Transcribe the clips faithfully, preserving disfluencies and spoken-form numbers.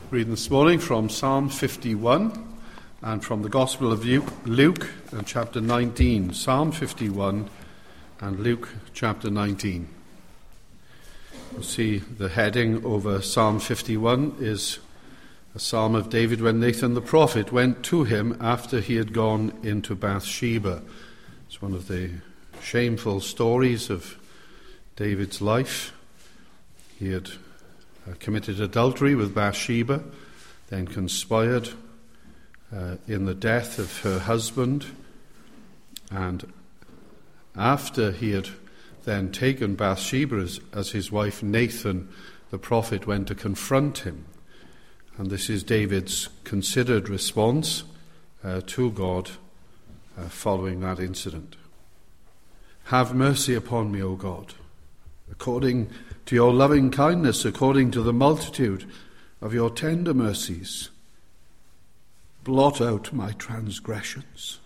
Reading this morning from Psalm fifty-one and from the Gospel of Luke, chapter nineteen. Psalm fifty-one and Luke chapter nineteen. You'll see the heading over Psalm fifty-one is a psalm of David when Nathan the prophet went to him after he had gone into Bathsheba. It's one of the shameful stories of David's life. He had uh, committed adultery with Bathsheba, then conspired uh, in the death of her husband, and after he had then taken Bathsheba as, as his wife, Nathan the prophet went to confront him. And this is David's considered response uh, to God uh, following that incident. Have mercy upon me, O God, according to your loving kindness, according to the multitude of your tender mercies. Blot out my transgressions.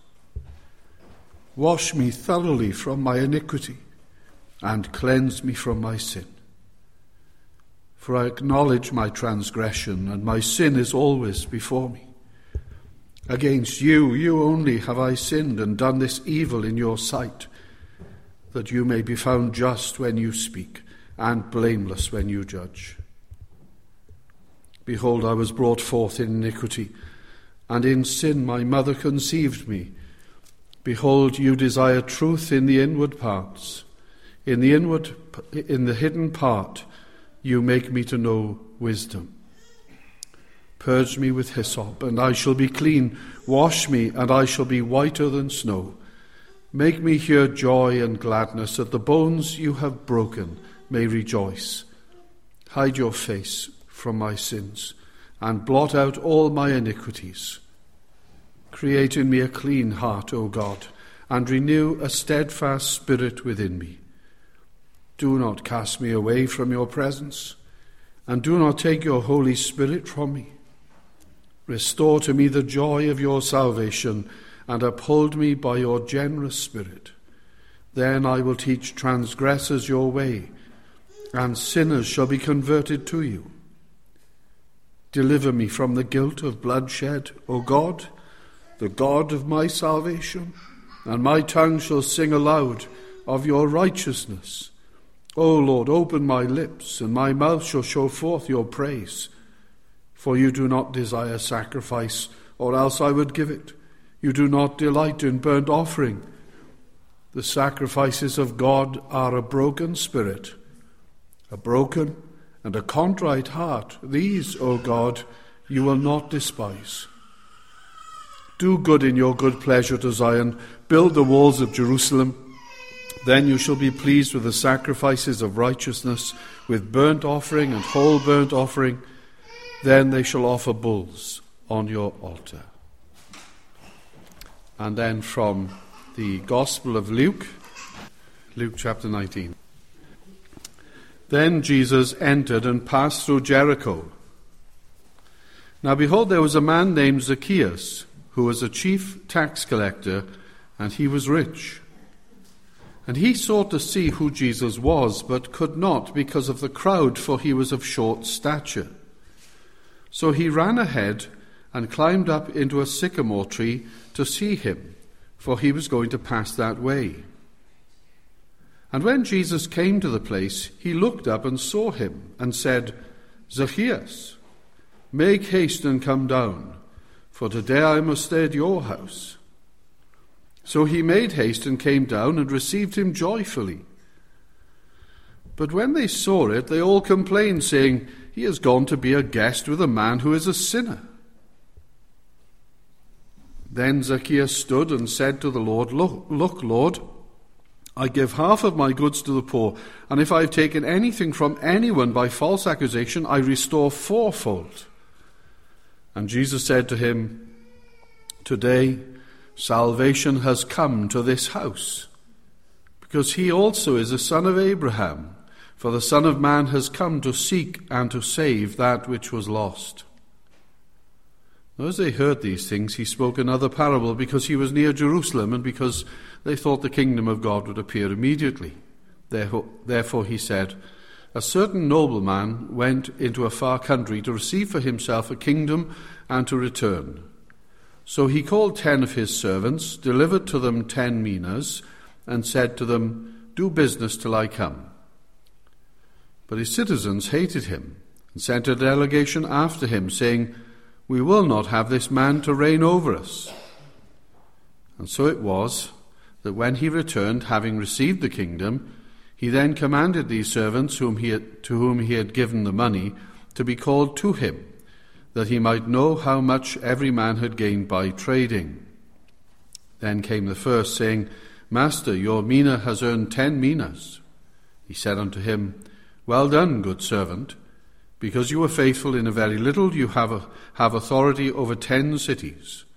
Wash me thoroughly from my iniquity, and cleanse me from my sin. For I acknowledge my transgression, and my sin is always before me. Against you, you only have I sinned and done this evil in your sight, that you may be found just when you speak, and blameless when you judge. Behold, I was brought forth in iniquity, and in sin my mother conceived me. Behold, you desire truth in the inward parts. In the inward, in the hidden part, you make me to know wisdom. Purge me with hyssop, and I shall be clean. Wash me, and I shall be whiter than snow. Make me hear joy and gladness, that the bones you have broken may rejoice. Hide your face from my sins, and blot out all my iniquities. Create in me a clean heart, O God, and renew a steadfast spirit within me. Do not cast me away from your presence, and do not take your Holy Spirit from me. Restore to me the joy of your salvation, and uphold me by your generous spirit. Then I will teach transgressors your way, and sinners shall be converted to you. Deliver me from the guilt of bloodshed, O God, the God of my salvation, and my tongue shall sing aloud of your righteousness. O Lord, open my lips, and my mouth shall show forth your praise. For you do not desire sacrifice, or else I would give it. You do not delight in burnt offering. The sacrifices of God are a broken spirit, a broken and a contrite heart. These, O God, you will not despise. Do good in your good pleasure to Zion. Build the walls of Jerusalem. Then you shall be pleased with the sacrifices of righteousness, with burnt offering and whole burnt offering. Then they shall offer bulls on your altar. And then from the Gospel of Luke, Luke chapter nineteen. Then Jesus entered and passed through Jericho. Now behold, there was a man named Zacchaeus, who was a chief tax collector, and he was rich. And he sought to see who Jesus was, but could not because of the crowd, for he was of short stature. So he ran ahead and climbed up into a sycamore tree to see him, for he was going to pass that way. And when Jesus came to the place, he looked up and saw him, and said, Zacchaeus, make haste and come down, for today I must stay at your house. So he made haste and came down and received him joyfully. But when they saw it, they all complained, saying, He has gone to be a guest with a man who is a sinner. Then Zacchaeus stood and said to the Lord, Look, look, Lord, I give half of my goods to the poor, and if I have taken anything from anyone by false accusation, I restore fourfold. And Jesus said to him, Today salvation has come to this house, because he also is a son of Abraham, for the Son of Man has come to seek and to save that which was lost. As they heard these things, he spoke another parable, because he was near Jerusalem, and because they thought the kingdom of God would appear immediately. Therefore he said, a certain nobleman went into a far country to receive for himself a kingdom and to return. So he called ten of his servants, delivered to them ten minas, and said to them, "Do business till I come." But his citizens hated him and sent a delegation after him, saying, "We will not have this man to reign over us." And so it was that when he returned, having received the kingdom, he then commanded these servants whom he had, to whom he had given the money to be called to him, that he might know how much every man had gained by trading. Then came the first, saying, "Master, your mina has earned ten minas." He said unto him, "Well done, good servant. Because you were faithful in a very little, you have, a, have authority over ten cities."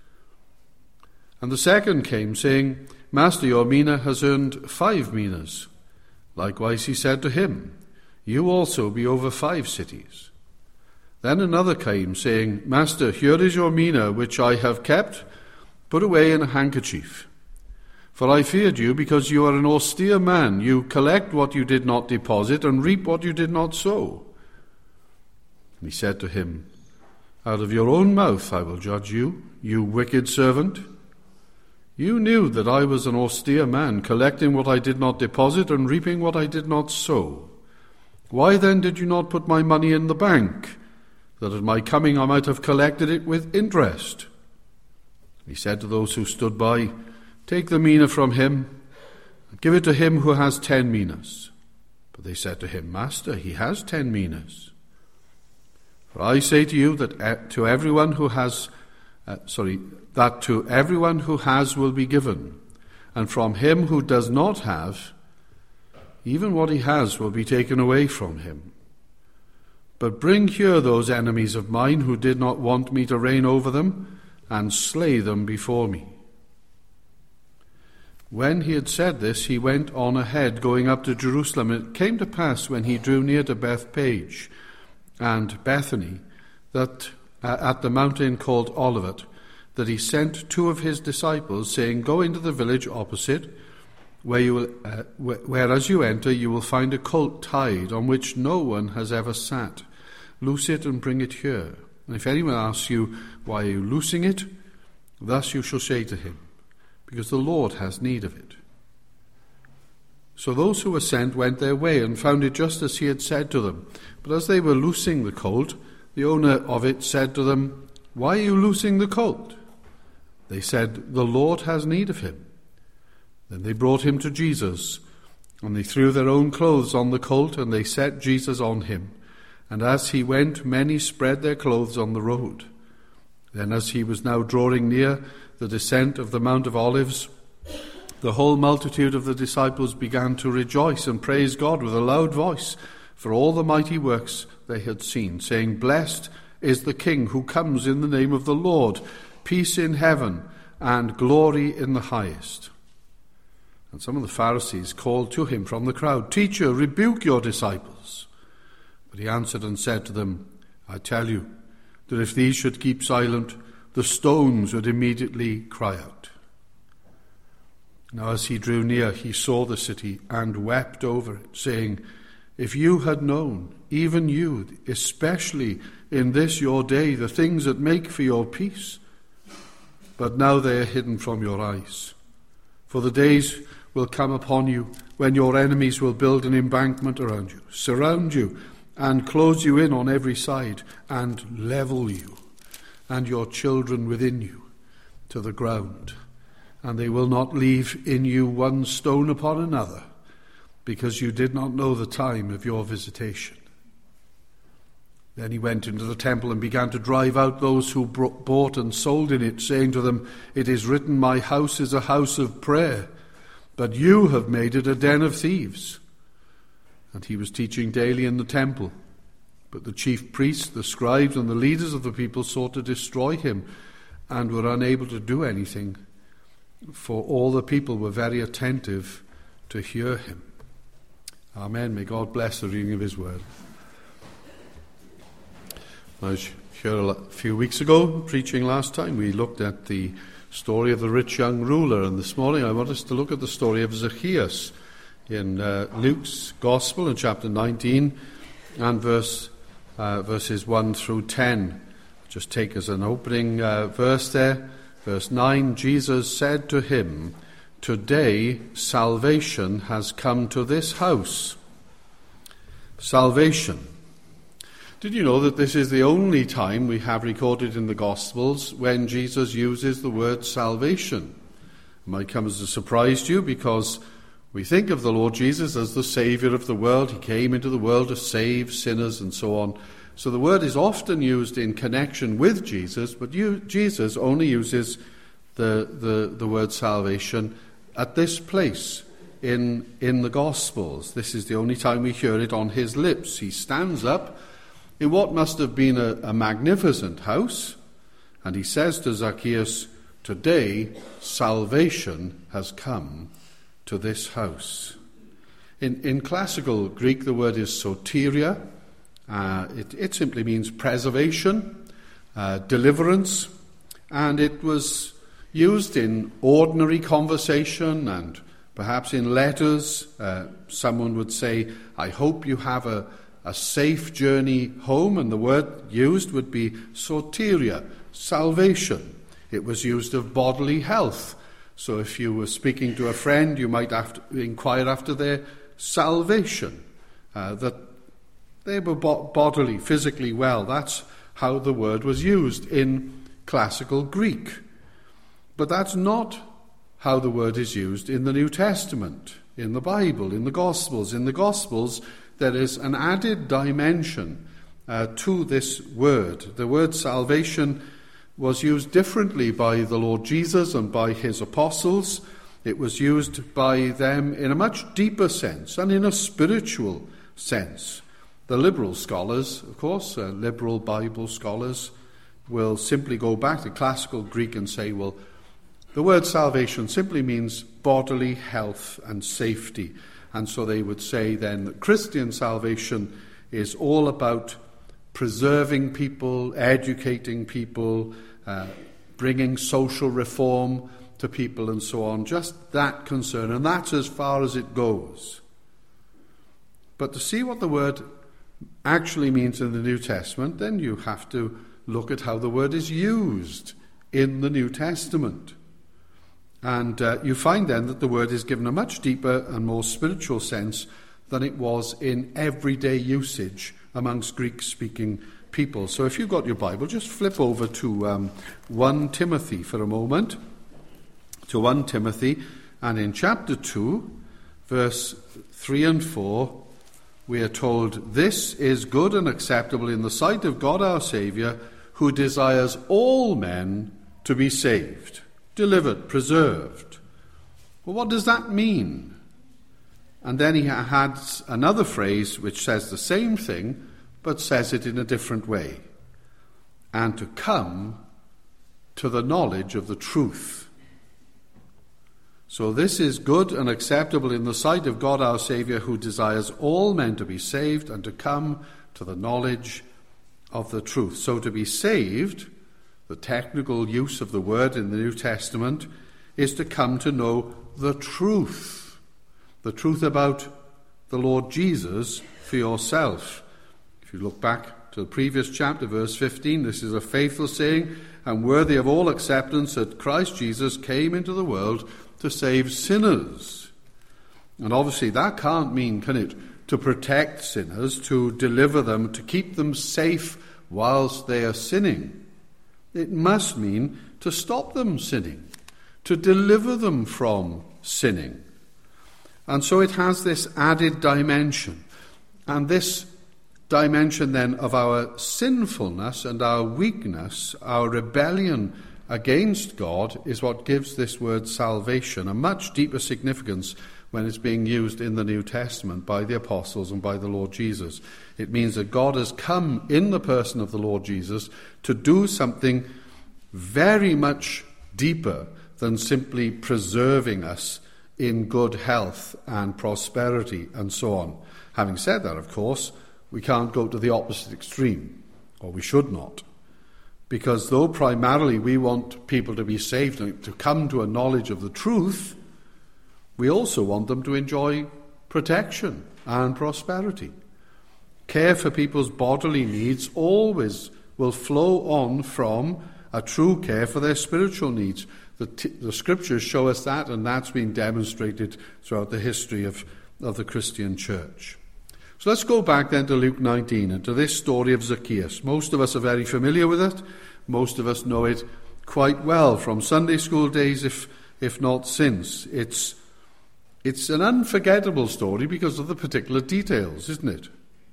And the second came, saying, "Master, your mina has earned five minas." Likewise he said to him, "You also be over five cities." Then another came, saying, "Master, here is your mina, which I have kept, put away in a handkerchief. For I feared you, because you are an austere man. You collect what you did not deposit, and reap what you did not sow." And he said to him, "Out of your own mouth I will judge you, you wicked servant. You knew that I was an austere man, collecting what I did not deposit, and reaping what I did not sow. Why then did you not put my money in the bank, that at my coming I might have collected it with interest?" He said to those who stood by, "Take the mina from him, and give it to him who has ten minas." But they said to him, "Master, he has ten minas." For I say to you that to everyone who has, uh, sorry, that to everyone who has will be given, and from him who does not have, even what he has will be taken away from him. But bring here those enemies of mine who did not want me to reign over them, and slay them before me." When he had said this, he went on ahead, going up to Jerusalem. And it came to pass, when he drew near to Bethpage and Bethany, that uh, at the mountain called Olivet, that he sent two of his disciples, saying, "Go into the village opposite, where you will, uh, where, where as you enter you will find a colt tied, on which no one has ever sat. Loose it and bring it here. And if anyone asks you, 'Why are you loosing it?' thus you shall say to him, 'Because the Lord has need of it.'" So those who were sent went their way, and found it just as he had said to them. But as they were loosing the colt, the owner of it said to them, "Why are you loosing the colt?" They said, "The Lord has need of him." Then they brought him to Jesus, and they threw their own clothes on the colt, and they set Jesus on him. And as he went, many spread their clothes on the road. Then as he was now drawing near the descent of the Mount of Olives, the whole multitude of the disciples began to rejoice and praise God with a loud voice for all the mighty works they had seen, saying, "Blessed is the King who comes in the name of the Lord, peace in heaven and glory in the highest." And some of the Pharisees called to him from the crowd, "Teacher, rebuke your disciples." But he answered and said to them, "I tell you that if these should keep silent, the stones would immediately cry out." Now as he drew near, he saw the city and wept over it, saying, "If you had known, even you, especially in this your day, the things that make for your peace, but now they are hidden from your eyes. For the days will come upon you when your enemies will build an embankment around you, surround you, and close you in on every side, and level you and your children within you to the ground. And they will not leave in you one stone upon another, because you did not know the time of your visitation." Then he went into the temple and began to drive out those who bought and sold in it, saying to them, "It is written, 'My house is a house of prayer,' but you have made it a den of thieves." And he was teaching daily in the temple. But the chief priests, the scribes, and the leaders of the people sought to destroy him, and were unable to do anything, for all the people were very attentive to hear him. Amen. May God bless the reading of his word. I was here a few weeks ago, preaching last time. We looked at the story of the rich young ruler, and this morning I want us to look at the story of Zacchaeus in uh, Luke's Gospel in chapter nineteen and verse uh, verses one through ten. Just take as an opening uh, verse there. Verse nine, Jesus said to him, "Today salvation has come to this house." Salvation. Did you know that this is the only time we have recorded in the Gospels when Jesus uses the word salvation? It might come as a surprise to you because we think of the Lord Jesus as the Saviour of the world. He came into the world to save sinners and so on. So the word is often used in connection with Jesus, but you, Jesus only uses the, the, the word salvation at this place in, in the Gospels. This is the only time we hear it on his lips. He stands up in what must have been a, a magnificent house, and he says to Zacchaeus, "Today salvation has come to this house." In, in classical Greek, the word is soteria. Uh, it, it simply means preservation, uh, deliverance, and it was used in ordinary conversation and perhaps in letters. Uh, someone would say, "I hope you have a A safe journey home," and the word used would be soteria, salvation. It was used of bodily health. So if you were speaking to a friend, you might have to inquire after their salvation, uh, that they were bo- bodily, physically well. That's how the word was used in classical Greek. But that's not how the word is used in the New Testament, in the Bible, in the Gospels. In the Gospels, there is an added dimension uh, to this word. The word salvation was used differently by the Lord Jesus and by his apostles. It was used by them in a much deeper sense and in a spiritual sense. The liberal scholars, of course, uh, liberal Bible scholars, will simply go back to classical Greek and say, well, the word salvation simply means bodily health and safety. And so they would say then that Christian salvation is all about preserving people, educating people, uh, bringing social reform to people and so on. Just that concern. And that's as far as it goes. But to see what the word actually means in the New Testament, then you have to look at how the word is used in the New Testament. And uh, you find then that the word is given a much deeper and more spiritual sense than it was in everyday usage amongst Greek-speaking people. So if you've got your Bible, just flip over to um, First Timothy for a moment. To First Timothy, and in chapter two, verse three and four, we are told, "This is good and acceptable in the sight of God our Saviour, who desires all men to be saved, delivered, preserved." Well, what does that mean? And then he has another phrase which says the same thing, but says it in a different way. "And to come to the knowledge of the truth." So this is good and acceptable in the sight of God our Saviour, who desires all men to be saved and to come to the knowledge of the truth. So to be saved, the technical use of the word in the New Testament, is to come to know the truth. The truth about the Lord Jesus for yourself. If you look back to the previous chapter, verse fifteen, this is a faithful saying and worthy of all acceptance, that Christ Jesus came into the world to save sinners. And obviously that can't mean, can it, to protect sinners, to deliver them, to keep them safe whilst they are sinning. It must mean to stop them sinning, to deliver them from sinning. And so it has this added dimension. And this dimension then of our sinfulness and our weakness, our rebellion against God, is what gives this word salvation a much deeper significance when it's being used in the New Testament by the apostles and by the Lord Jesus. It means that God has come in the person of the Lord Jesus to do something very much deeper than simply preserving us in good health and prosperity and so on. Having said that, of course, we can't go to the opposite extreme, or we should not. Because though primarily we want people to be saved and to come to a knowledge of the truth, we also want them to enjoy protection and prosperity. Care for people's bodily needs always will flow on from a true care for their spiritual needs. The, t- the scriptures show us that, and that's been demonstrated throughout the history of, of the Christian church. So let's go back then to Luke nineteen and to this story of Zacchaeus. Most of us are very familiar with it. Most of us know it quite well from Sunday school days, if if not since. It's it's an unforgettable story because of the particular details, isn't it?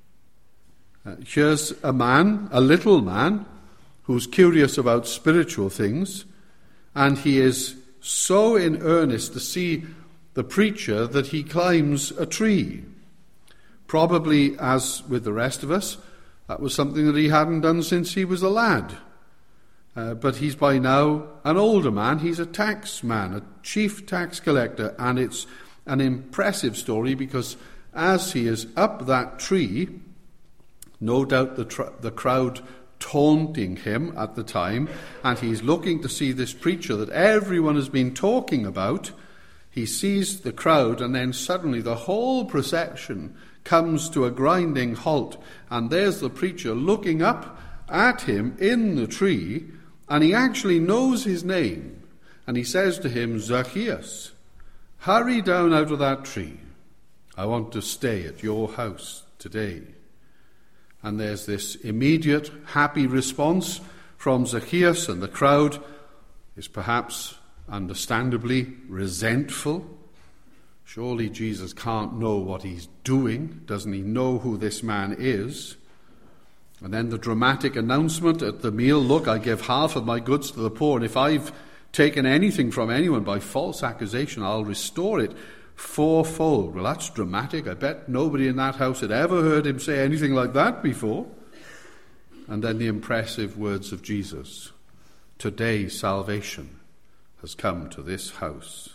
Uh, here's a man, a little man, who's curious about spiritual things, and he is so in earnest to see the preacher that he climbs a tree. Probably, as with the rest of us, that was something that he hadn't done since he was a lad. Uh, but he's by now an older man. He's a tax man, a chief tax collector, and it's an impressive story because as he is up that tree, no doubt the, tr- the crowd taunting him at the time, and he's looking to see this preacher that everyone has been talking about. He sees the crowd, and then suddenly the whole procession comes to a grinding halt, and there's the preacher looking up at him in the tree, and he actually knows his name, and he says to him, "Zacchaeus, hurry down out of that tree. I want to stay at your house today." And there's this immediate happy response from Zacchaeus, and the crowd is perhaps understandably resentful. Surely Jesus can't know what he's doing. Doesn't he know who this man is? And then the dramatic announcement at the meal, "Look, I give half of my goods to the poor, and if I've taken anything from anyone by false accusation, I'll restore it fourfold." Well, that's dramatic. I bet nobody in that house had ever heard him say anything like that before. And then the impressive words of Jesus, "Today salvation has come to this house."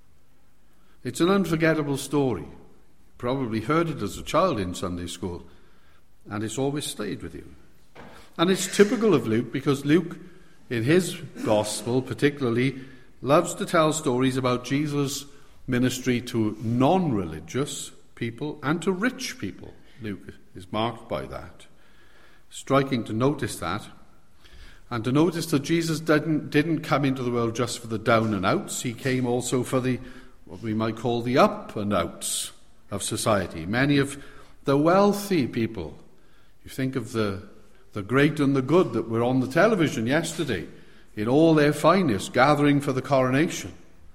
It's an unforgettable story. You probably heard it as a child in Sunday school, and it's always stayed with you. And it's typical of Luke because Luke, in his gospel particularly, loves to tell stories about Jesus' ministry to non-religious people and to rich people. Luke is marked by that. Striking to notice that. And to notice that Jesus didn't, didn't come into the world just for the down and outs. He came also for the, what we might call the up and outs of society. Many of the wealthy people. You think of the, the great and the good that were on the television yesterday in all their finest, gathering for the coronation.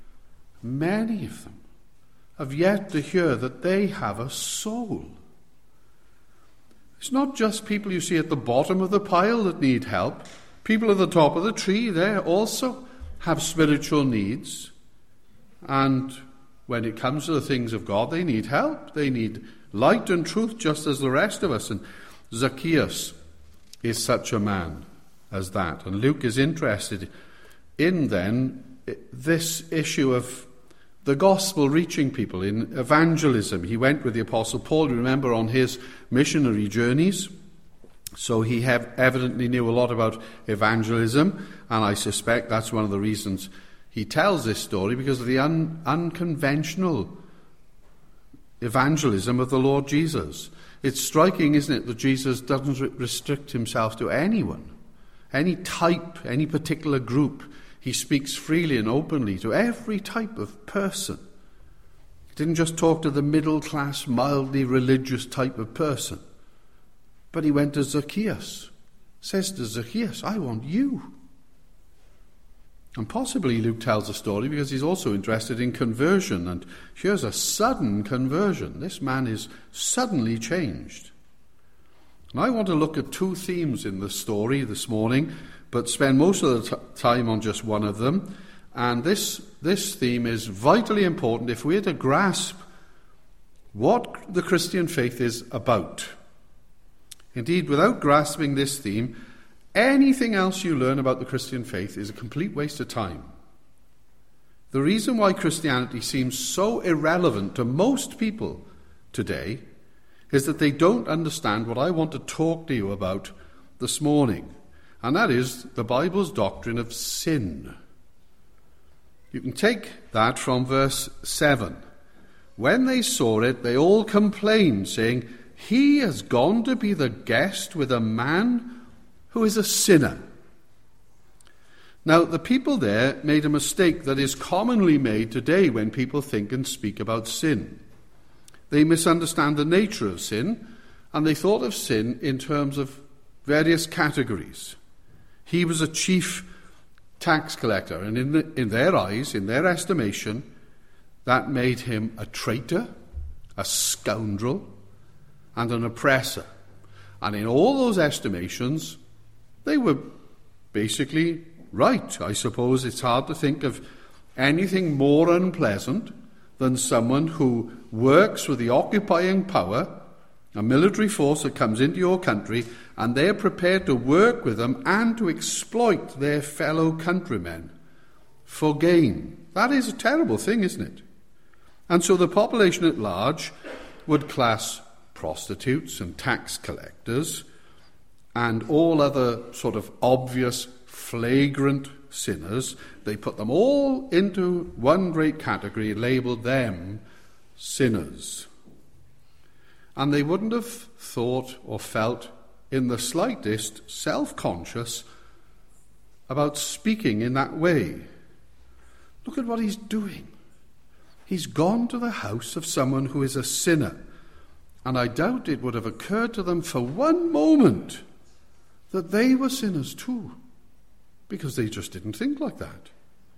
Many of them have yet to hear that they have a soul. It's not just people you see at the bottom of the pile that need help. People at the top of the tree there also have spiritual needs. And when it comes to the things of God, they need help. They need light and truth just as the rest of us. And Zacchaeus is such a man as that. And Luke is interested in then this issue of the gospel reaching people, in evangelism. He went with the Apostle Paul, remember, on his missionary journeys. So he have evidently knew a lot about evangelism, and I suspect that's one of the reasons he tells this story, because of the un- unconventional evangelism of the Lord Jesus. It's striking, isn't it, that Jesus doesn't re- restrict himself to anyone, any type, any particular group. He speaks freely and openly to every type of person. He didn't just talk to the middle-class, mildly religious type of person. But he went to Zacchaeus, says to Zacchaeus, "I want you." And possibly Luke tells the story because he's also interested in conversion. And here's a sudden conversion. This man is suddenly changed. And I want to look at two themes in the story this morning, but spend most of the t- time on just one of them. And this, this theme is vitally important if we're to grasp what the Christian faith is about. Indeed, without grasping this theme, anything else you learn about the Christian faith is a complete waste of time. The reason why Christianity seems so irrelevant to most people today is that they don't understand what I want to talk to you about this morning. And that is the Bible's doctrine of sin. You can take that from verse seven, when they saw it, they all complained, saying, "He has gone to be the guest with a man who is a sinner." Now, the people there made a mistake that is commonly made today when people think and speak about sin. They misunderstand the nature of sin, and they thought of sin in terms of various categories. He was a chief tax collector, and in, the, in their eyes, in their estimation, that made him a traitor, a scoundrel, and an oppressor. And in all those estimations, they were basically right. I suppose it's hard to think of anything more unpleasant than someone who works with the occupying power, a military force that comes into your country, and they're prepared to work with them and to exploit their fellow countrymen for gain. That is a terrible thing, isn't it? And so the population at large would class prostitutes and tax collectors and all other sort of obvious, flagrant sinners. They put them all into one great category, labelled them sinners. And they wouldn't have thought or felt in the slightest self-conscious about speaking in that way. Look at what he's doing. He's gone to the house of someone who is a sinner. And I doubt it would have occurred to them for one moment that they were sinners too, because they just didn't think like that.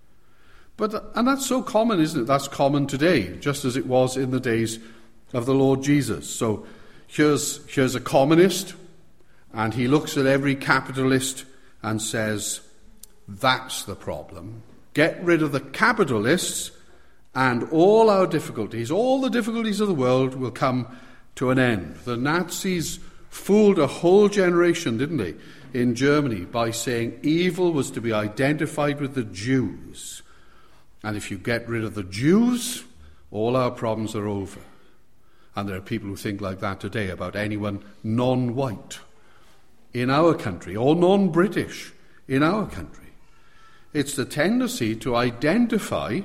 But and that's so common, isn't it? That's common today, just as it was in the days of the Lord Jesus. So here's, here's a communist, and he looks at every capitalist and says, that's the problem. Get rid of the capitalists, and all our difficulties, all the difficulties of the world will come to an end. The Nazis fooled a whole generation, didn't they, in Germany by saying evil was to be identified with the Jews. And if you get rid of the Jews, all our problems are over. And there are people who think like that today about anyone non-white in our country, or non-British in our country. It's the tendency to identify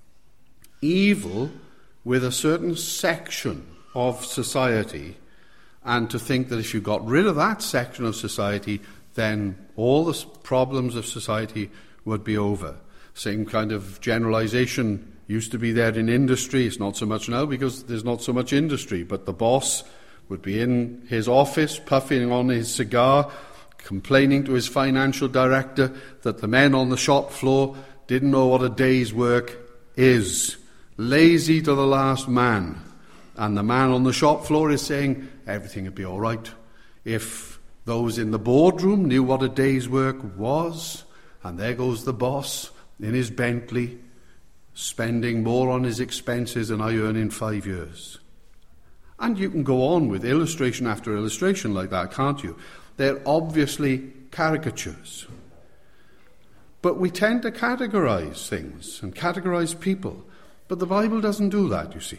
evil with a certain section of society, and to think that if you got rid of that section of society, then all the problems of society would be over. Same kind of generalization used to be there in industry. It's not so much now because there's not so much industry, but the boss would be in his office puffing on his cigar, complaining to his financial director that the men on the shop floor didn't know what a day's work is. Lazy to the last man. And the man on the shop floor is saying everything would be all right if those in the boardroom knew what a day's work was. And there goes the boss in his Bentley, spending more on his expenses than I earn in five years. And you can go on with illustration after illustration like that, can't you? They're obviously caricatures. But we tend to categorize things and categorize people. But the Bible doesn't do that, you see.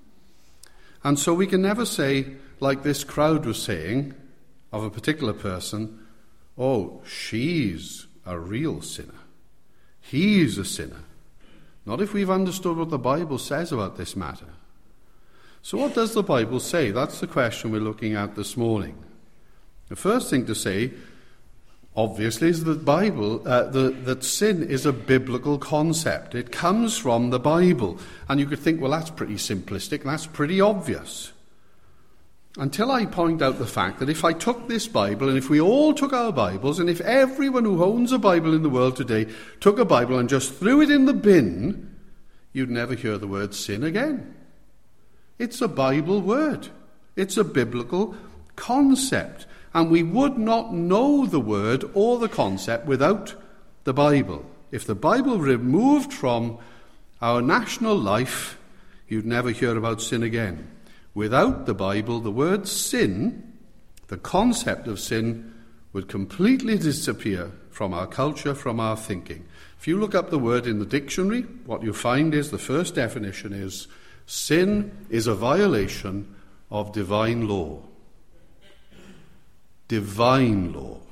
And so we can never say, like this crowd was saying of a particular person, oh, she's a real sinner. He's a sinner. Not if we've understood what the Bible says about this matter. So what does the Bible say? That's the question we're looking at this morning. The first thing to say, obviously, is that Bible uh, the, that sin is a biblical concept. It comes from the Bible. And you could think, well, that's pretty simplistic, that's pretty obvious. Until I point out the fact that if I took this Bible, and if we all took our Bibles, and if everyone who owns a Bible in the world today took a Bible and just threw it in the bin, you'd never hear the word sin again. It's a Bible word. It's a biblical concept. And we would not know the word or the concept without the Bible. If the Bible removed from our national life, you'd never hear about sin again. Without the Bible, the word sin, the concept of sin, would completely disappear from our culture, from our thinking. If you look up the word in the dictionary, what you find is the first definition is sin is a violation of divine law. Divine law.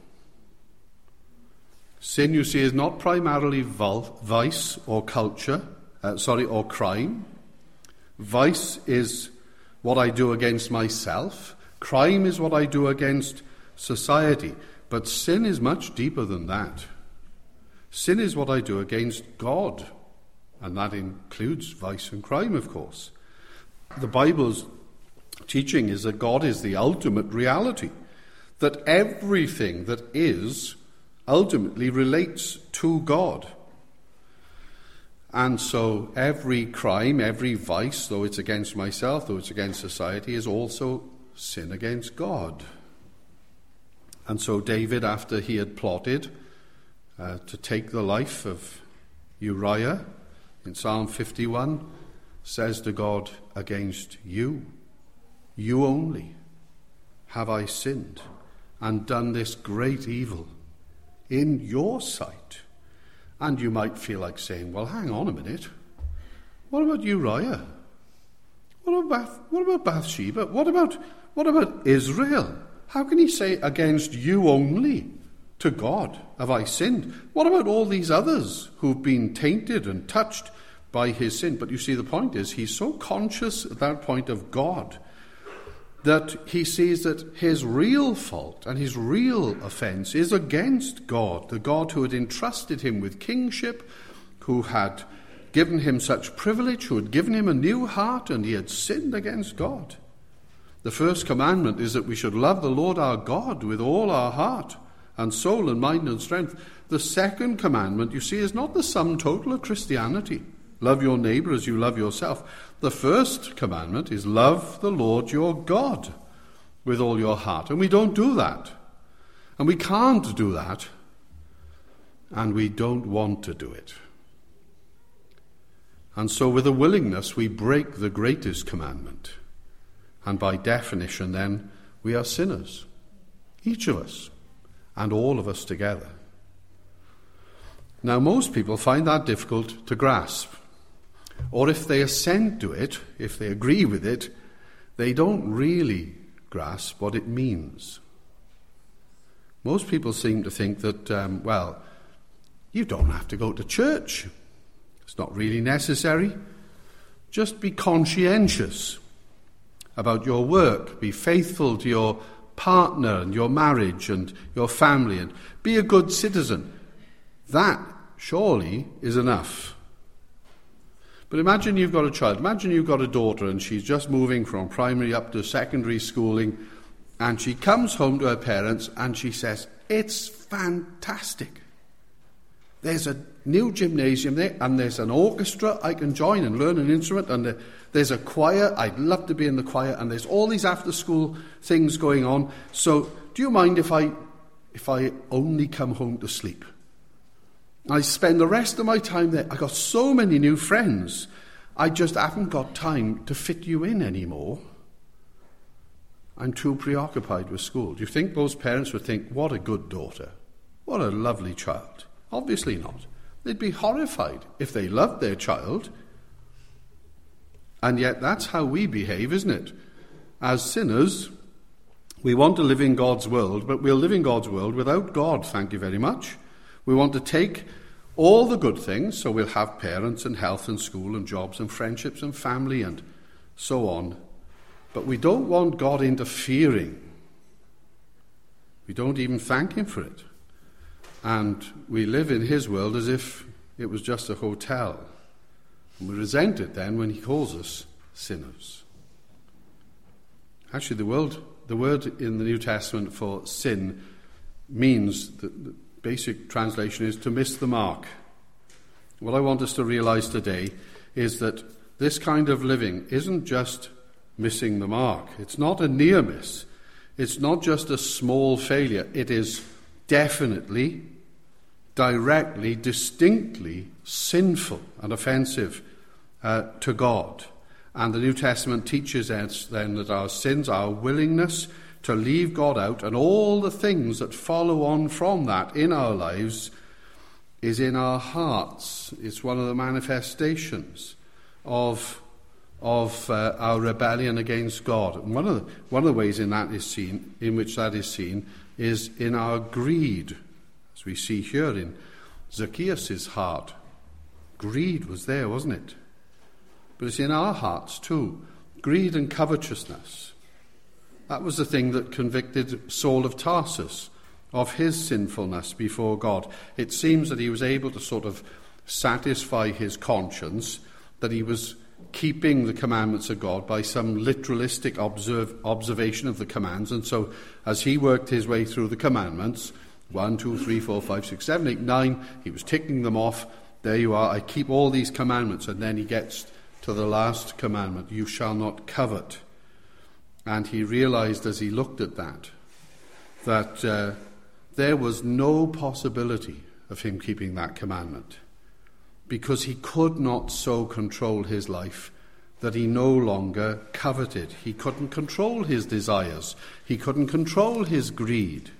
Sin, you see, is not primarily vice or culture, uh, sorry, or crime. Vice is what I do against myself. Crime is what I do against society. But sin is much deeper than that. Sin is what I do against God. And that includes vice and crime, of course. The Bible's teaching is that God is the ultimate reality, that everything that is ultimately relates to God. And so every crime, every vice, though it's against myself, though it's against society, is also sin against God. And so David, after he had plotted uh, to take the life of Uriah, in Psalm fifty-one, says to God, against you, you only, have I sinned and done this great evil in your sight. And you might feel like saying, well, hang on a minute. What about Uriah? What about, what about Bathsheba? What about, what about Israel? How can he say, against you only, to God, have I sinned? What about all these others who've been tainted and touched by his sin? But you see, the point is, he's so conscious at that point of God that he sees that his real fault and his real offence is against God, the God who had entrusted him with kingship, who had given him such privilege, who had given him a new heart, and he had sinned against God. The first commandment is that we should love the Lord our God with all our heart and soul and mind and strength. The second commandment, you see, is not the sum total of Christianity. Love your neighbour as you love yourself. The first commandment is love the Lord your God with all your heart. And we don't do that. And we can't do that. And we don't want to do it. And so with a willingness, we break the greatest commandment. And by definition, then, we are sinners. Each of us. And all of us together. Now, most people find that difficult to grasp. Or if they assent to it, if they agree with it, they don't really grasp what it means. Most people seem to think that, um, well, you don't have to go to church. It's not really necessary. Just be conscientious about your work. Be faithful to your partner and your marriage and your family, and be a good citizen. That, surely, is enough. But imagine you've got a child. Imagine you've got a daughter and she's just moving from primary up to secondary schooling, and she comes home to her parents and she says, it's fantastic. There's a new gymnasium there, and there's an orchestra I can join and learn an instrument, and there's a choir. I'd love to be in the choir, and there's all these after-school things going on. So do you mind if I, if I only come home to sleep? I spend the rest of my time there. I've got so many new friends. I just haven't got time to fit you in anymore. I'm too preoccupied with school. Do you think those parents would think, what a good daughter? What a lovely child? Obviously not. They'd be horrified if they loved their child. And yet that's how we behave, isn't it? As sinners, we want to live in God's world, but we'll live in God's world without God, thank you very much. We want to take all the good things, so we'll have parents and health and school and jobs and friendships and family and so on. But we don't want God interfering. We don't even thank him for it. And we live in his world as if it was just a hotel. And we resent it then when he calls us sinners. Actually, the word, the word in the New Testament for sin means that the basic translation is to miss the mark. What I want us to realize today is that this kind of living isn't just missing the mark. It's not a near miss. It's not just a small failure. It is definitely, directly, distinctly sinful and offensive uh, to God. And the New Testament teaches us then that our sins, our willingness to leave God out, and all the things that follow on from that in our lives, is in our hearts. It's one of the manifestations of of uh, our rebellion against God. And one of the, one of the ways in that is seen, in which that is seen, is in our greed, as we see here in Zacchaeus' heart. Greed was there, wasn't it? but it's in our hearts too. Greed and covetousness. That was the thing that convicted Saul of Tarsus of his sinfulness before God. It seems that he was able to sort of satisfy his conscience that he was keeping the commandments of God by some literalistic observe, observation of the commands. And so as he worked his way through the commandments, one, two, three, four, five, six, seven, eight, nine, he was ticking them off. There you are, I keep all these commandments. And then he gets to the last commandment, you shall not covet. And he realized as he looked at that, that uh, there was no possibility of him keeping that commandment, because he could not so control his life that he no longer coveted. He couldn't control his desires. He couldn't control his greed.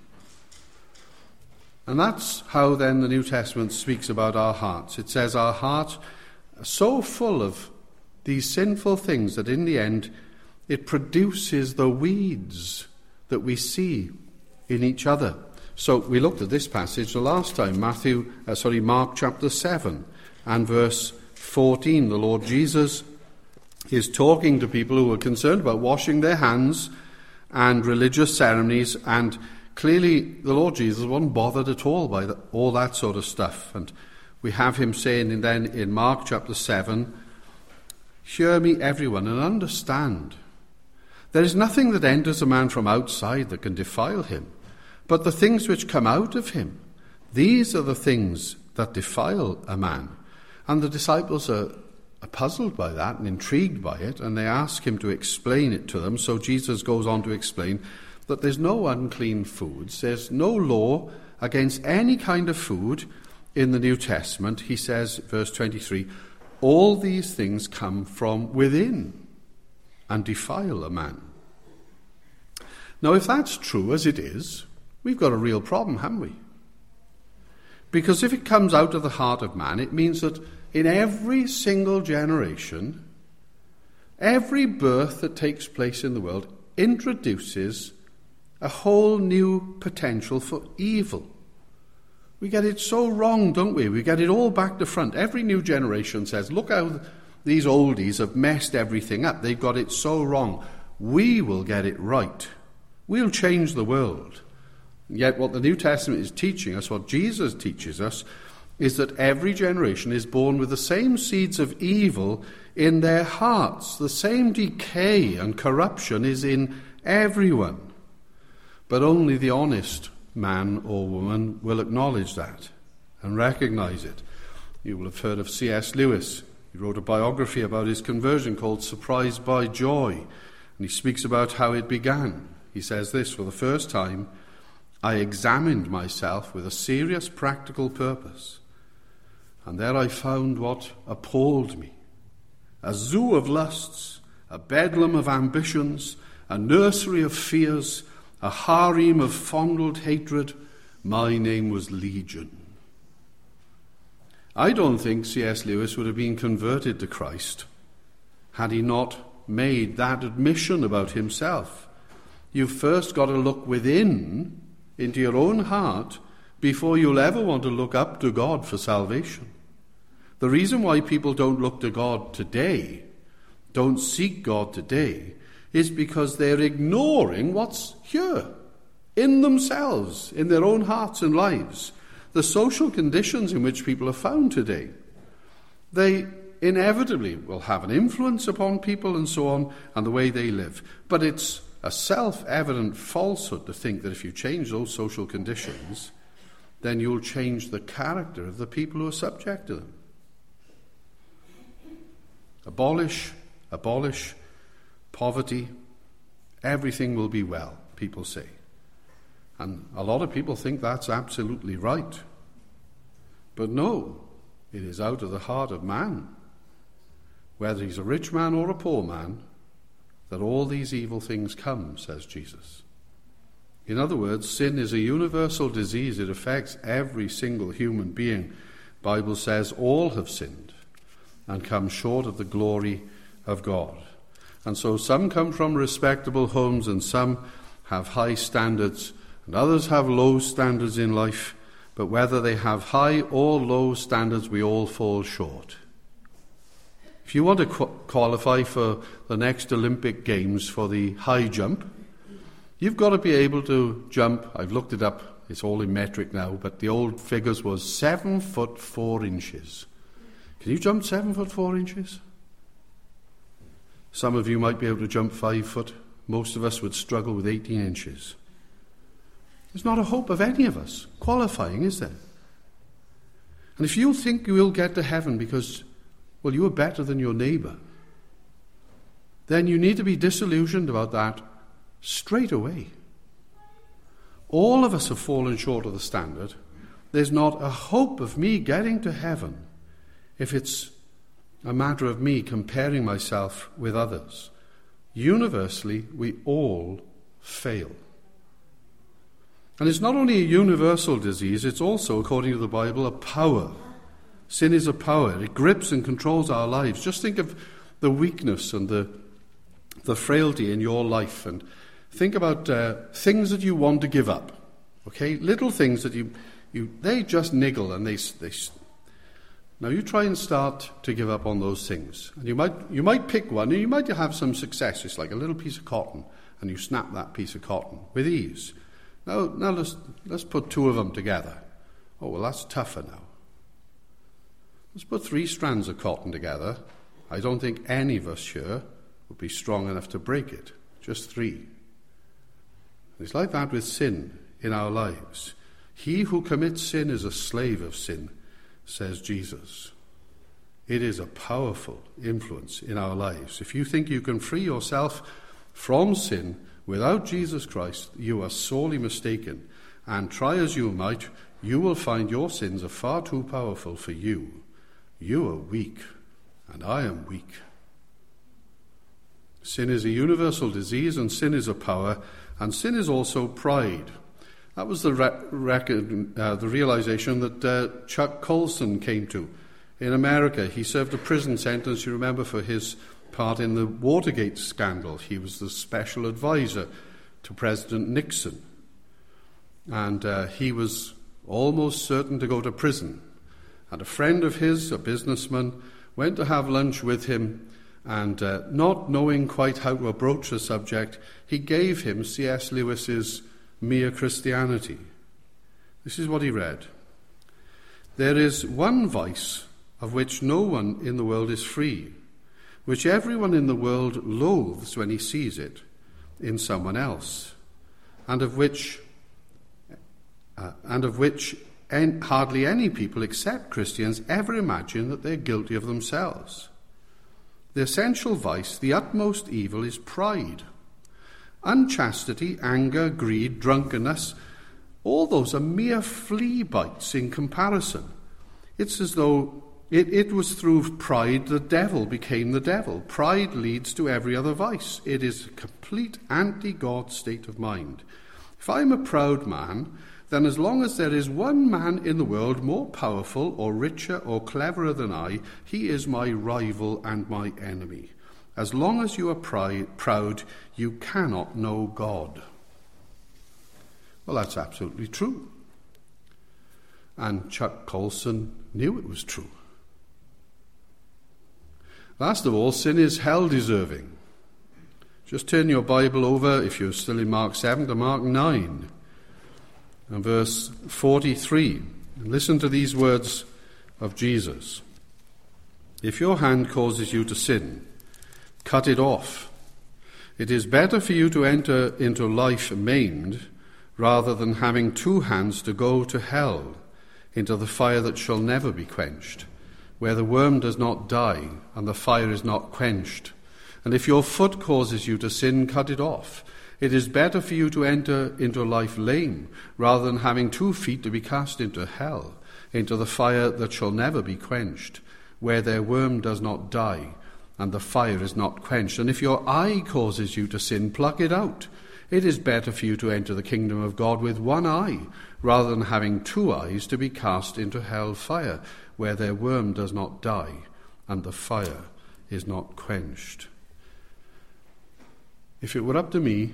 And that's how then the New Testament speaks about our hearts. It says our heart are so full of these sinful things that in the end it produces the weeds that we see in each other. So we looked at this passage the last time, Matthew, uh, sorry, Mark chapter seven and verse fourteen. The Lord Jesus is talking to people who are concerned about washing their hands and religious ceremonies, and clearly the Lord Jesus wasn't bothered at all by the, all that sort of stuff. And we have him saying and then in Mark chapter seven, hear me everyone and understand. There is nothing that enters a man from outside that can defile him, but the things which come out of him, these are the things that defile a man. And the disciples are, are puzzled by that and intrigued by it, and they ask him to explain it to them. So Jesus goes on to explain that there's no unclean foods. There's no law against any kind of food in the New Testament. He says, verse twenty-three, all these things come from within and defile a man. Now, if that's true, as it is, we've got a real problem, haven't we? Because if it comes out of the heart of man, it means that in every single generation, every birth that takes place in the world introduces a whole new potential for evil. We get it so wrong, don't we? We get it all back to front. Every new generation says, look how these oldies have messed everything up. They've got it so wrong. We will get it right. We'll change the world. Yet what the New Testament is teaching us, what Jesus teaches us, is that every generation is born with the same seeds of evil in their hearts. The same decay and corruption is in everyone. But only the honest man or woman will acknowledge that and recognize it. You will have heard of C S Lewis. He wrote a biography about his conversion called Surprised by Joy, and he speaks about how it began. He says this, for the first time, I examined myself with a serious practical purpose, and there I found what appalled me. A zoo of lusts, a bedlam of ambitions, a nursery of fears, a harem of fondled hatred. My name was Legion. I don't think C S Lewis would have been converted to Christ had he not made that admission about himself. You've first got to look within, into your own heart, before you'll ever want to look up to God for salvation. The reason why people don't look to God today, don't seek God today, is because they're ignoring what's here, in themselves, in their own hearts and lives. The social conditions in which people are found today, they inevitably will have an influence upon people and so on, and the way they live. But it's a self-evident falsehood to think that if you change those social conditions, then you'll change the character of the people who are subject to them. Abolish, abolish poverty, everything will be well, people say. And a lot of people think that's absolutely right. But no, it is out of the heart of man, whether he's a rich man or a poor man, that all these evil things come, says Jesus. In other words, sin is a universal disease. It affects every single human being. The Bible says all have sinned and come short of the glory of God. And so some come from respectable homes and some have high standards and others have low standards in life. But whether they have high or low standards, we all fall short. If you want to qu- qualify for the next Olympic Games for the high jump, you've got to be able to jump. I've looked it up. It's all in metric now, but the old figures was seven foot four inches. Can you jump seven foot four inches? Some of you might be able to jump five foot. Most of us would struggle with eighteen inches. There's not a hope of any of us qualifying, is there? And if you think you will get to heaven because, well, you are better than your neighbour, then you need to be disillusioned about that straight away. All of us have fallen short of the standard. There's not a hope of me getting to heaven if it's a matter of me comparing myself with others. Universally, we all fail. And it's not only a universal disease, it's also, according to the Bible, a power. Sin is a power. It grips and controls our lives. Just think of the weakness and the, the frailty in your life, and think about uh, things that you want to give up. Okay? Little things that you, you they just niggle and they, they Now you try and start to give up on those things. And you might you might pick one and you might have some success. It's like a little piece of cotton, and you snap that piece of cotton with ease. Now now let's let's put two of them together. Oh well, that's tougher now. Let's put three strands of cotton together. I don't think any of us here would be strong enough to break it. Just three. It's like that with sin in our lives. He who commits sin is a slave of sin, says Jesus. It is a powerful influence in our lives. If you think you can free yourself from sin without Jesus Christ, you are sorely mistaken. And try as you might, you will find your sins are far too powerful for you. You are weak, and I am weak. Sin is a universal disease, and sin is a power, and sin is also pride. That was the re- record, uh, the realization that uh, Chuck Colson came to. In America, he served a prison sentence, you remember, for his part in the Watergate scandal. He was the special advisor to President Nixon. And uh, he was almost certain to go to prison. And a friend of his, a businessman, went to have lunch with him, and uh, not knowing quite how to approach the subject, he gave him C S Lewis's Mere Christianity. This is what he read. There is one vice of which no one in the world is free, which everyone in the world loathes when he sees it in someone else, and of which uh, and of which en- hardly any people except Christians ever imagine that they're guilty of themselves. The essential vice, the utmost evil, is pride. Unchastity, anger, greed, drunkenness, all those are mere flea bites in comparison. It's as though it, it was through pride the devil became the devil. Pride leads to every other vice. It is a complete anti-God state of mind. If I'm a proud man, then as long as there is one man in the world more powerful or richer or cleverer than I, he is my rival and my enemy. As long as you are pride, proud, you cannot know God. Well, that's absolutely true. And Chuck Colson knew it was true. Last of all, sin is hell-deserving. Just turn your Bible over, if you're still in Mark seven, to Mark nine, and verse forty-three. And listen to these words of Jesus. If your hand causes you to sin, cut it off. It is better for you to enter into life maimed rather than having two hands to go to hell, into the fire that shall never be quenched, where the worm does not die and the fire is not quenched. And if your foot causes you to sin, cut it off. It is better for you to enter into life lame rather than having two feet to be cast into hell, into the fire that shall never be quenched, where their worm does not die and the fire is not quenched. And if your eye causes you to sin, pluck it out. It is better for you to enter the kingdom of God with one eye, rather than having two eyes to be cast into hell fire, where their worm does not die and the fire is not quenched. If it were up to me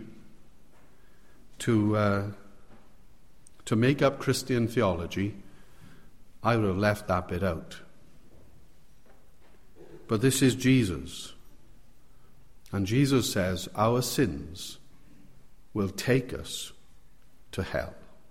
to uh, to make up Christian theology, I would have left that bit out. But this is Jesus. And Jesus says our sins will take us to hell.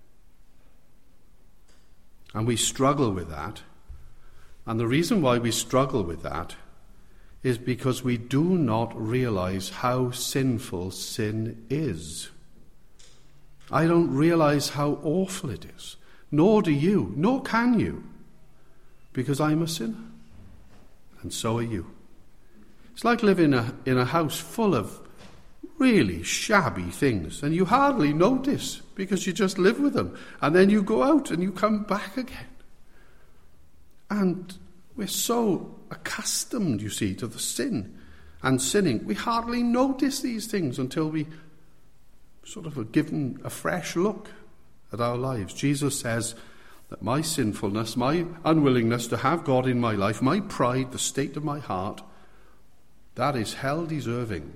And we struggle with that. And the reason why we struggle with that is because we do not realize how sinful sin is. I don't realize how awful it is. Nor do you, nor can you, because I'm a sinner. And so are you. It's like living in a, in a house full of really shabby things, and you hardly notice because you just live with them. And then you go out and you come back again. And we're so accustomed, you see, to the sin and sinning. We hardly notice these things until we sort of are given a fresh look at our lives. Jesus says that my sinfulness, my unwillingness to have God in my life, my pride, the state of my heart, that is hell deserving.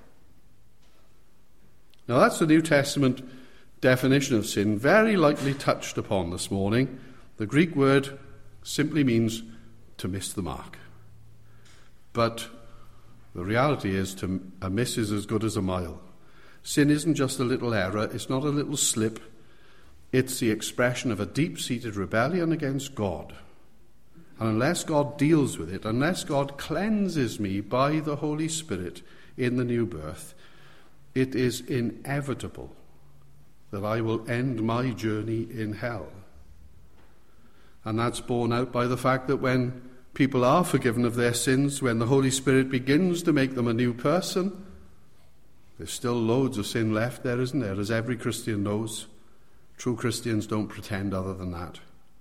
Now that's the New Testament definition of sin, very lightly touched upon this morning. The Greek word simply means to miss the mark. But the reality is to, a miss is as good as a mile. Sin isn't just a little error, it's not a little slip. It's the expression of a deep-seated rebellion against God. And unless God deals with it, unless God cleanses me by the Holy Spirit in the new birth, it is inevitable that I will end my journey in hell. And that's borne out by the fact that when people are forgiven of their sins, when the Holy Spirit begins to make them a new person, there's still loads of sin left there, isn't there? As every Christian knows. True Christians don't pretend other than that.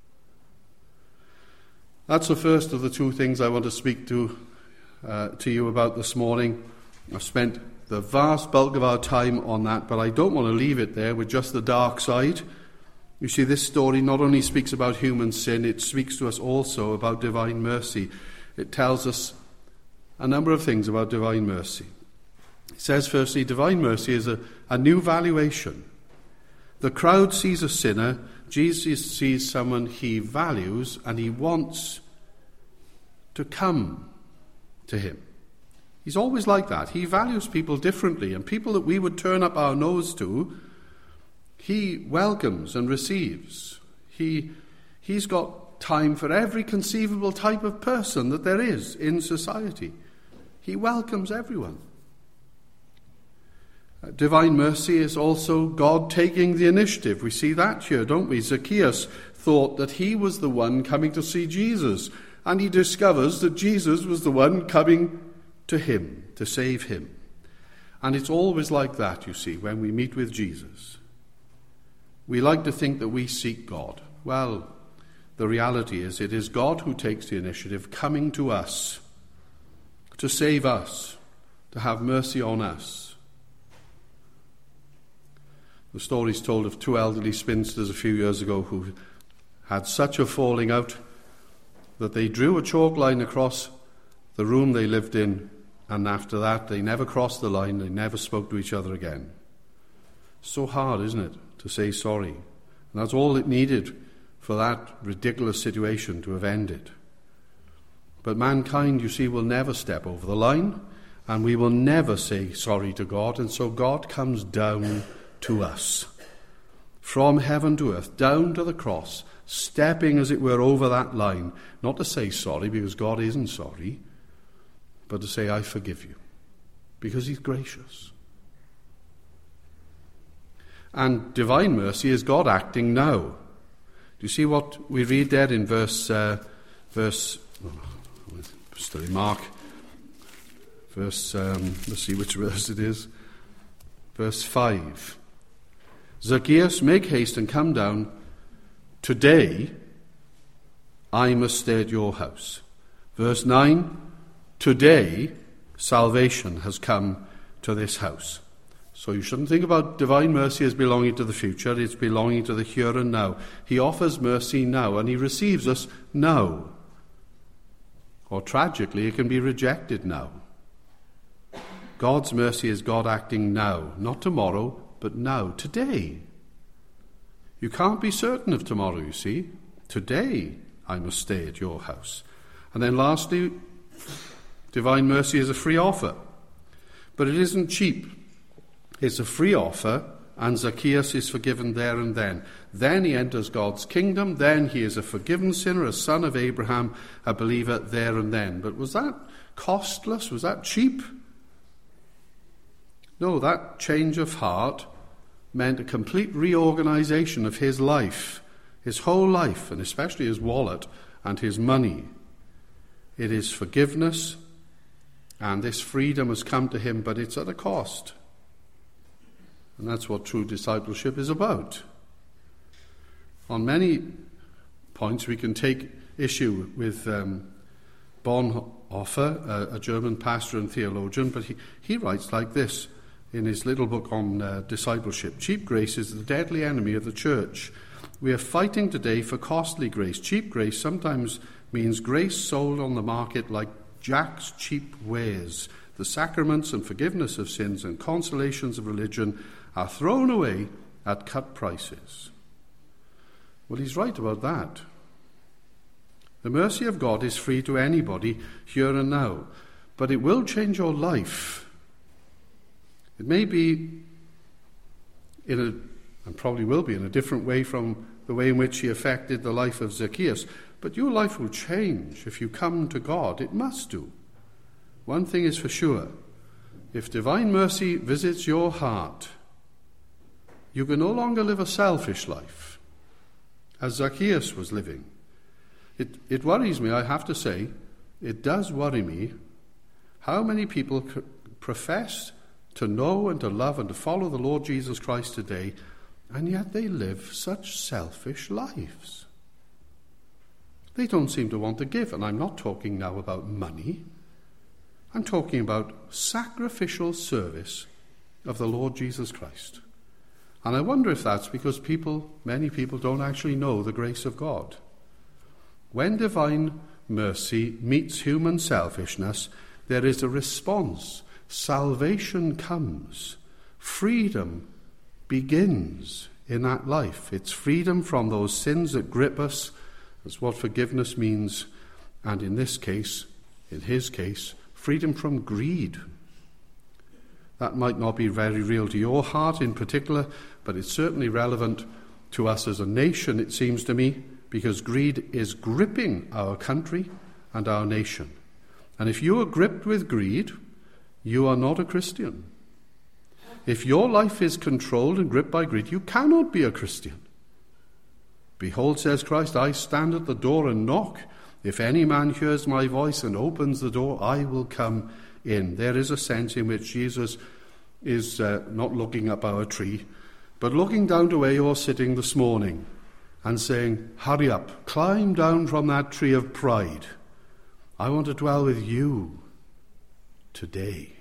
That's the first of the two things I want to speak to uh, to you about this morning. I've spent the vast bulk of our time on that, but I don't want to leave it there with just the dark side. You see, this story not only speaks about human sin, it speaks to us also about divine mercy. It tells us a number of things about divine mercy. It says, firstly, divine mercy is a, a new valuation. The crowd sees a sinner, Jesus sees someone he values, and he wants to come to him. He's always like that. He values people differently, and people that we would turn up our nose to, he welcomes and receives. He, he's got time for every conceivable type of person that there is in society. He welcomes everyone. Divine mercy is also God taking the initiative. We see that here, don't we? Zacchaeus thought that he was the one coming to see Jesus, and he discovers that Jesus was the one coming to him, to save him. And it's always like that, you see, when we meet with Jesus. We like to think that we seek God. Well, the reality is it is God who takes the initiative, coming to us, to save us, to have mercy on us. The story's told of two elderly spinsters a few years ago who had such a falling out that they drew a chalk line across the room they lived in, and after that they never crossed the line, they never spoke to each other again. So hard, isn't it, to say sorry? And that's all it needed for that ridiculous situation to have ended. But mankind, you see, will never step over the line, and we will never say sorry to God, and so God comes down to us, from heaven to earth, down to the cross, stepping, as it were, over that line, not to say sorry, because God isn't sorry, but to say, I forgive you, because he's gracious. And divine mercy is God acting now. Do you see what we read there in verse, uh, verse, oh, still in Mark, verse, um, let's see which verse it is, verse five. Zacchaeus, make haste and come down. Today I must stay at your house. Verse nine, today salvation has come to this house. So you shouldn't think about divine mercy as belonging to the future. It's belonging to the here and now. He offers mercy now, and he receives us now. Or tragically, it can be rejected now. God's mercy is God acting now, not tomorrow, but now, today. You can't be certain of tomorrow, you see. Today I must stay at your house. And then lastly, Divine mercy is a free offer, but it isn't cheap. It's a free offer, and Zacchaeus is forgiven there and then. Then he enters God's kingdom. Then he is a forgiven sinner, a son of Abraham, a believer there and then. But was that costless? Was that cheap? No, that change of heart meant a complete reorganization of his life, his whole life, and especially his wallet and his money. It is forgiveness, and this freedom has come to him, but it's at a cost. And that's what true discipleship is about. On many points, we can take issue with um, Bonhoeffer, a, a German pastor and theologian, but he, he writes like this in his little book on uh, discipleship. Cheap grace is the deadly enemy of the church. We are fighting today for costly grace. Cheap grace sometimes means grace sold on the market like Jack's cheap wares. The sacraments and forgiveness of sins and consolations of religion are thrown away at cut prices. Well, he's right about that. The mercy of God is free to anybody here and now, but it will change your life. It may be in a, and probably will be in a different way from the way in which he affected the life of Zacchaeus, but your life will change if you come to God. It must do. One thing is for sure. If divine mercy visits your heart, you can no longer live a selfish life, as Zacchaeus was living. It, it worries me, I have to say, it does worry me how many people c- profess to know and to love and to follow the Lord Jesus Christ today, and yet they live such selfish lives. They don't seem to want to give, and I'm not talking now about money. I'm talking about sacrificial service of the Lord Jesus Christ. And I wonder if that's because people, many people don't actually know the grace of God. When divine mercy meets human selfishness, there is a response. Salvation comes. Freedom begins in that life. It's freedom from those sins that grip us. That's what forgiveness means. And in this case, in his case, freedom from greed. That might not be very real to your heart in particular, but it's certainly relevant to us as a nation, it seems to me, because greed is gripping our country and our nation. And if you are gripped with greed, you are not a Christian. If your life is controlled and gripped by greed, you cannot be a Christian. Behold, says Christ, I stand at the door and knock. If any man hears my voice and opens the door, I will come in. There is a sense in which Jesus is uh, not looking up our tree, but looking down to where you're sitting this morning and saying, hurry up, climb down from that tree of pride. I want to dwell with you today.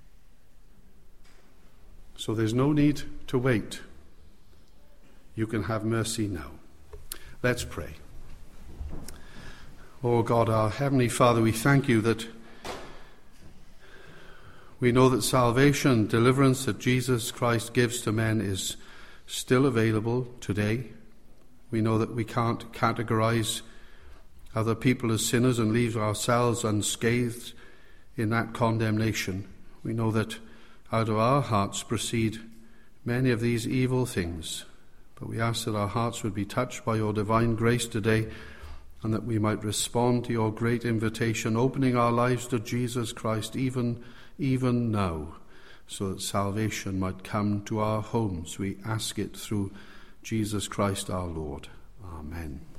So there's no need to wait. You can have mercy now. Let's pray. Oh God, our Heavenly Father, we thank you that we know that salvation, deliverance that Jesus Christ gives to men is still available today. We know that we can't categorize other people as sinners and leave ourselves unscathed in that condemnation. We know that out of our hearts proceed many of these evil things. But we ask that our hearts would be touched by your divine grace today, and that we might respond to your great invitation, opening our lives to Jesus Christ even, even now, so that salvation might come to our homes. We ask it through Jesus Christ our Lord. Amen.